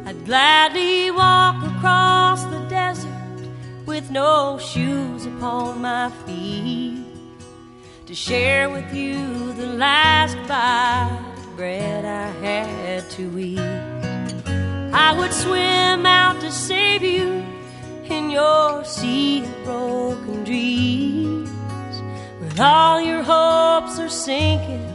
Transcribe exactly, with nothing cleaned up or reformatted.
I'd gladly walk across the desert with no shoes upon my feet to share with you the last bite of bread I had to eat. I would swim out to save you in your sea of broken dreams when all your hopes are sinking